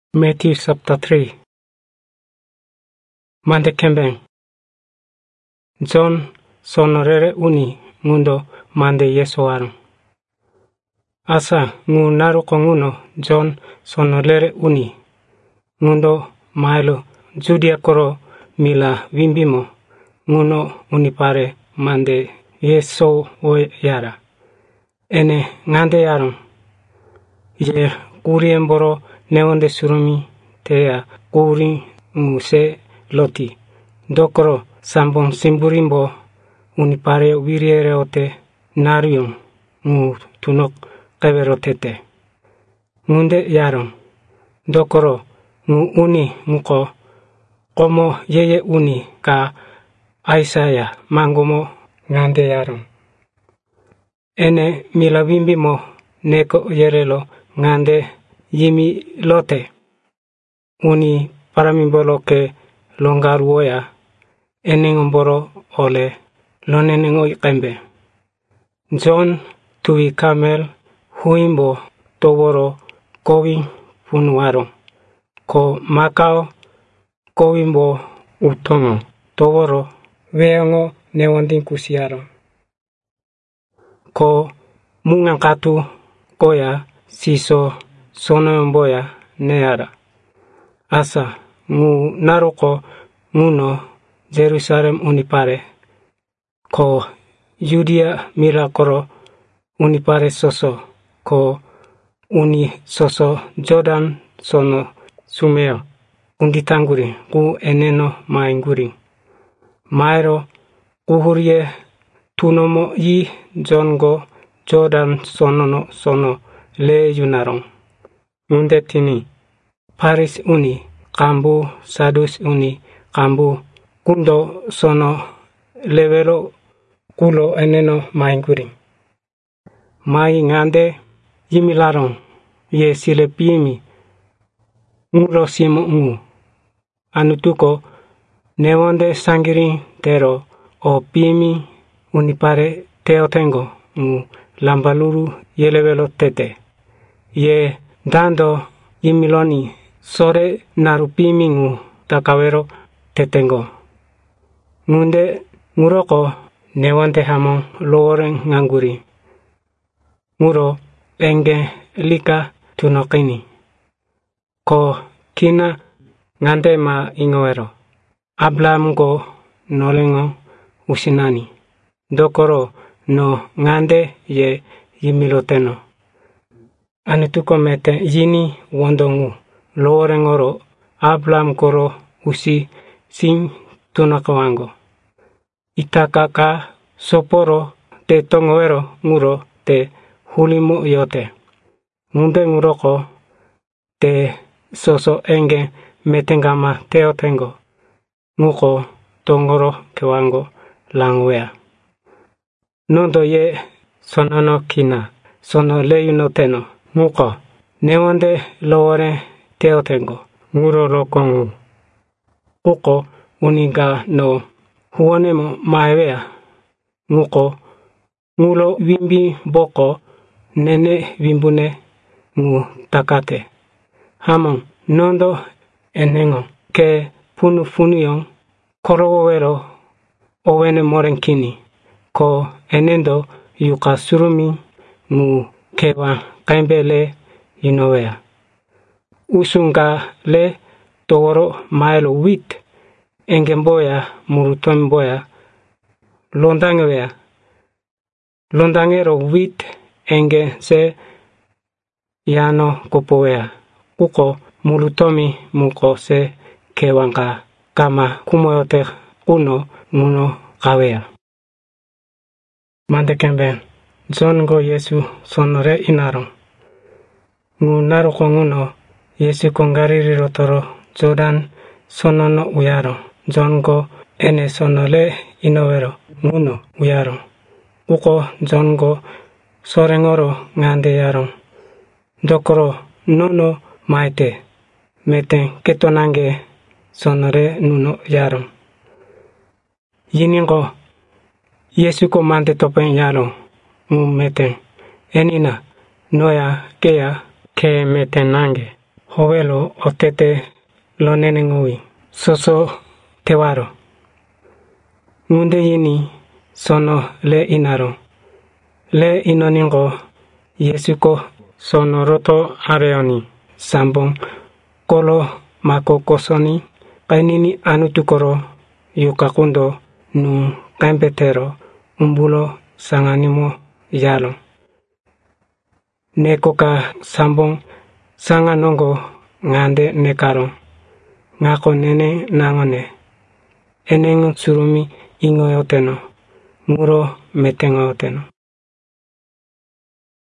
Matthew chapter 3. Mande kembeng. John sonorere uni ngundo mande Yesu warung. Asa ngu naruko nguno John sonolere uni ngundo mailo Judea koro mila wimbimo nguno unipare mande Yesu o yara. Ene ngande yarung. Ye kuriemboro neonde surumi teya kuri nguse loti. Dokoro sambong simburimbo unipare wiriere ote narium ngu tunok keverotete. Ngunde yarong. Dokoro ngu uni nguko komo yeye uni ka Aisaya mangomo ngande yarong. Ene mila wimbimo neko yerelo ngande yimi lote. Uni paramimboloke longaruoya enengomboro ole lonenengo ikembe. John tui kamel huimbo toworo kowi punuaro. Ko makao kowimbo utongo toworo weongo newonding kusiaro. Ko mungangkatu koya siso sonoyomboya neara. Asa ngu naruko nguno Jerusalem unipare. Ko Judea mila koro unipare soso. Ko uni soso Jordan sono sumeo. Unditanguri ku eneno mainguri. Maero kuhurie tunomo yi jongo Jordan sono le yunarong. Ngunde tini Paris uni kambu Sadus uni kambu kundo sono levelo kulo eneno mainguri. Mai ngande yimilarong ye sile pimi ngulo simo ngu. Anutuko newonde sangiri tero o pimi unipare teotengo ngu lambaluru yelevelo tete. Ye dando yimiloni sore narupimi ngu takawero tetengo. Ngunde nguroko newonde hamong loreng nganguri. Nguro enge lika tunokini. Ko kina ngande ma ingowero. Ablam go nolengo usinani. Dokoro no ngande ye yimiloteno. Anituko mete yini wondongu lorengoro Ablam koro usi sing tunakawango. Itakaka soporo te tongowero nguro te hulimo yote. Ngunde nguroko te soso enge metengama teotengo. Nguko tongoro kewango langwea. Nondo ye sonono kina sono leyuno teno. Nguko newonde lore teotengo. Nguro rokongu. Uko uniga no huonemo maewea. Nguko ngulo wimbi boko nene wimbune ngu takate. Hamong nondo enengo ke punu funuyong korowero owene morenkini. Ko enendo yuka surumi ngu kewa kembele inowea. Usunga le toworo maelo wit engemboya murutomboya londangewea. Londangero wit enge se yano kopowea. Uko murutomi muko se kewangka kama kumoyote kuno nguno kawea. Mande kemben. John go Yesu sonore inarong. Ngu naruko nguno Yesu kongariri rotoro Jordan sonono uyarong. John go ene sonole inowero nguno uyarong. Uko John go sorengoro ngande yarong. Dokoro nono maite meten ketonange sonore nuno yarong. Yiningo Yesu ko mante topen yarong. Ngu meten enina noya keya ke meten nange. howelo otete lo nenengui soso tewaro. Ngunde yini sono le inaro. Le inoningo Yesuko sono roto areoni sambong kolo mako kosoni kainini anutukoro yukakundo nu kampetero umbulo sanganimo yalo. Nekoka sambong sanganongo ngande nekaro ngako nene nangone eneng surumi ingoyoteno muro metengoyoteno.